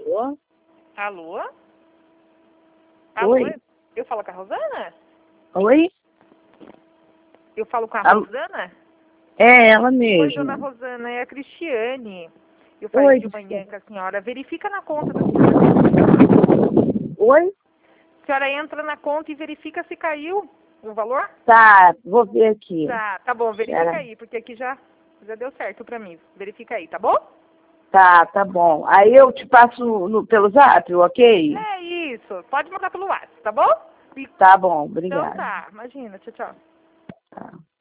Alô? Alô? Alô? Oi? Eu falo com a Rosana? Oi? Eu falo com a Alô? Rosana? É ela Oi, dona mesmo. Rosana, é a Cristiane. Eu falei Oi, de manhã Cristiane. com a senhora. Verifica na conta da senhora. Oi? A senhora entra na conta e verifica se caiu o valor? Tá, vou ver aqui. Tá bom, verifica Pera. aí, porque aqui já deu certo pra mim. Verifica aí, tá bom? Tá bom. Aí eu te passo pelo zap, ok? É isso. Pode mandar pelo WhatsApp, tá bom? Tá bom, Então obrigada. tá, imagina. Tchau, tchau. Tá.